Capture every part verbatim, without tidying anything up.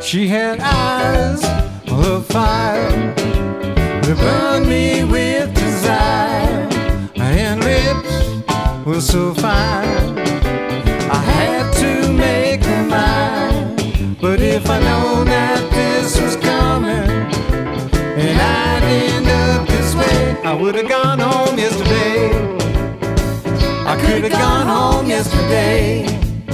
She had eyes of fire that burned me with desire, and lips were so fine I had to make her mine. But if I known that this was coming and I'd end up this way, I would have gone home yesterday. I could have gone home yesterday.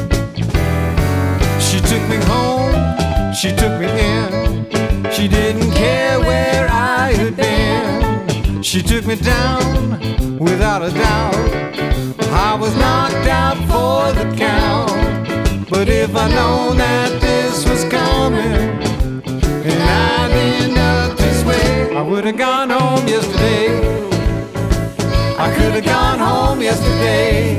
She took me home, she took me in. She didn't care where I had been. She took me down without a doubt. I was knocked out for the count. But if I'd known that this was coming and I'd end up this way, I would have gone home yesterday. I could have gone home yesterday.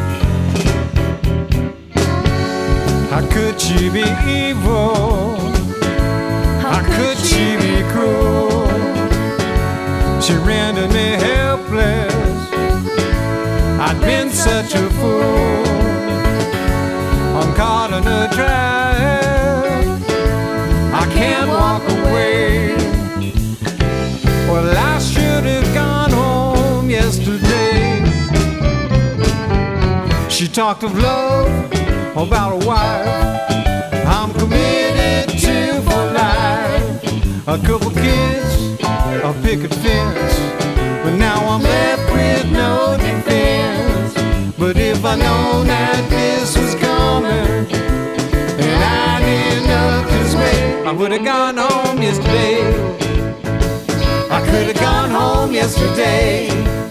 How could she be evil? How could she be cruel? She rendered me helpless. I'd been such a fool. I'm caught in a trap. I can't walk away. Well, I should have gone home yesterday. She talked of love, about a wife I'm committed to for life. A couple kids, a picket fence, but now I'm left with no defense. But if I known that this was coming and I'd end up this way, I would have gone home yesterday. I could have gone home yesterday.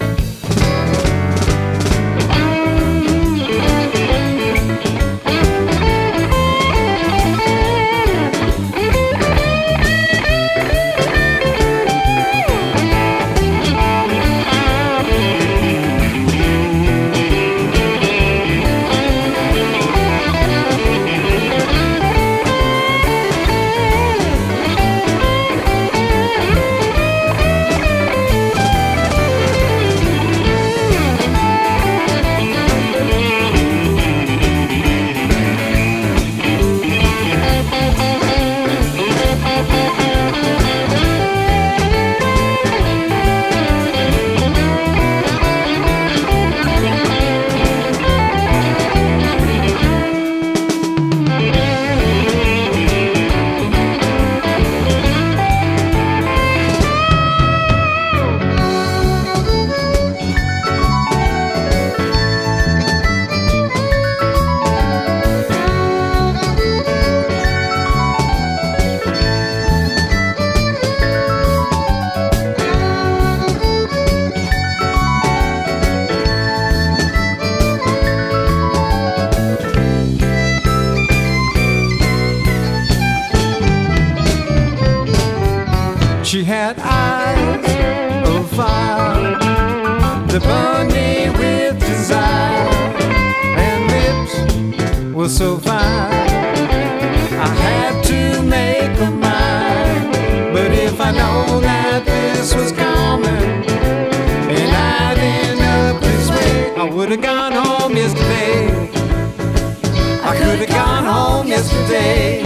She had eyes of fire that burned me with desire, and lips were so fine I had to make her mine. But if I known that this was coming and I'd end up this way, I would have gone home yesterday. I could have gone home yesterday.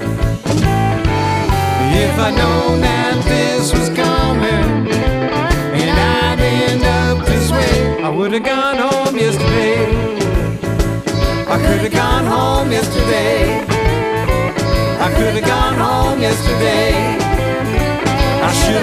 If I'd known that this was coming and I'd end up this way, I would have gone home yesterday. I could have gone home yesterday. I could have gone home yesterday. I should